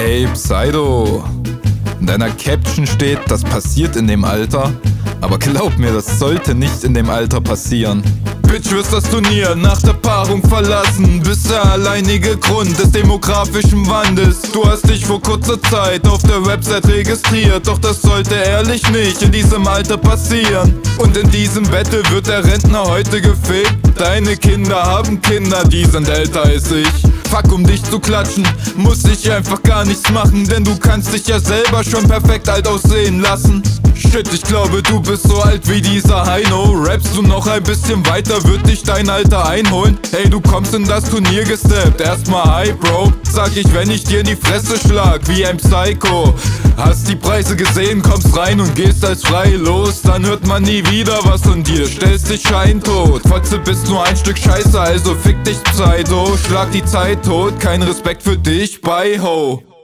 Ey, Pseido, in deiner Caption steht, das passiert in dem Alter. Aber glaub mir, das sollte nicht in dem Alter passieren. Bitch, wirst das Turnier nach der Paarung verlassen. Bist der alleinige Grund des demografischen Wandels. Du hast dich vor kurzer Zeit auf der Website registriert. Doch das sollte ehrlich nicht in diesem Alter passieren. Und in diesem Battle wird der Rentner heute gefickt. Deine Kinder haben Kinder, die sind älter als ich. Fuck, um dich zu klatschen, muss ich einfach gar nichts machen. Denn du kannst dich ja selber schon perfekt alt aussehen lassen. Shit, ich glaube, du bist so alt wie dieser Heino. Rappst du noch ein bisschen weiter, wird dich dein Alter einholen. Hey, du kommst in das Turnier gesteppt. Erstmal hi, Bro, sag ich, wenn ich dir in die Fresse schlag, wie ein Psycho. Hast die Preise gesehen, kommst rein und gehst als frei los. Dann hört man nie wieder was von dir, stellst dich scheintot. Fotze, bist nur ein Stück Scheiße, also fick dich, Pseido. Schlag die Zeit tot, kein Respekt für dich, bye ho.